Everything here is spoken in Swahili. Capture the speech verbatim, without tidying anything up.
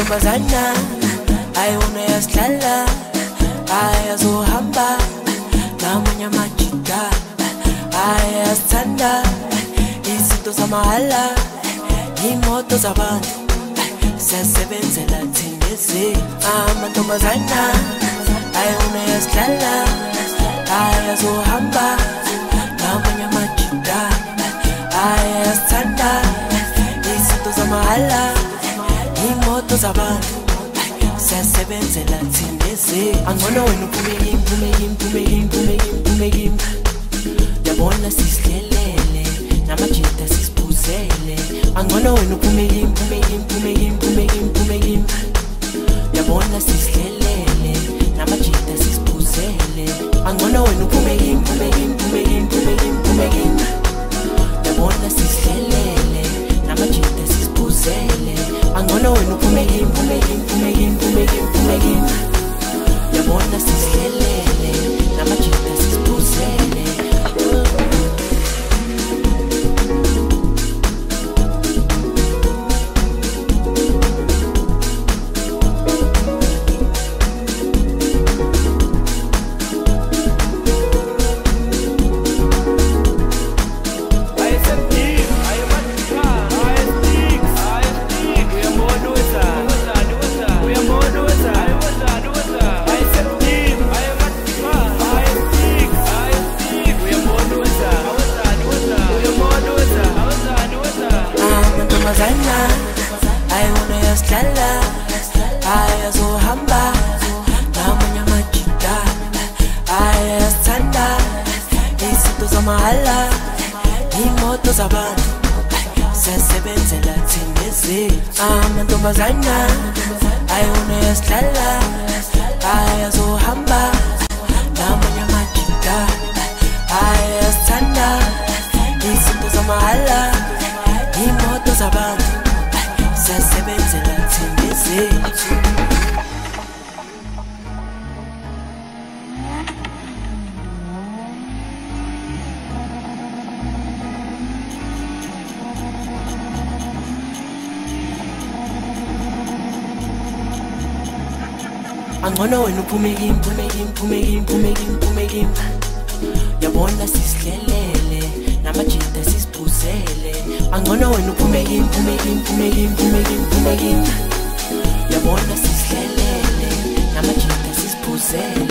amantombazana ayona yasidlala ayazohamba namanye amajida ayasithanda izinto zamahala imoto zabantu siyasebenzela thindezi amantombazana ayona yasidlala ayazohamba namanye amajida ayasithanda izinto zamahala imoto zabantu siyasebenzela thindezi angcono wena uphume kimi uphume kimi uphume kimi uphume kimi uphume kimi yabona sisihlelele namajida sisiphuzele angcono wena uphume kimi uphume kimi uphume kimi uphume kimi uphume kimi yabona sisihlelele namajida sisiphuzele angcono wena uphume kimi uphume kimi uphume kimi uphume kimi uphume kimi yabona sisihlelele namajida sisiphuzele angcono wena uphume kimi uphume kimi uphume kimi uphume kimi uphume kimi yabona sisihlelele namajida sisiphuzele ayona yasidlala ayazohamba namanye amajida ayasithanda izinto zamahala imoto zabantu siyasebenzela thindezi amantombazana ayona yasidlala ayazohamba namanye amajida ayasithanda izinto zamahala imoto zabantu siyasebenzela thindezi angcono wena uphume kimi uphume kimi uphume kimi uphume kimi uphume kimi yabona sisihlelele namajida sisiphuzele angcono wena uphume kimi uphume kimi uphume kimi uphume kimi uphume kimi yabona sisihlelele namajida sisiphuzele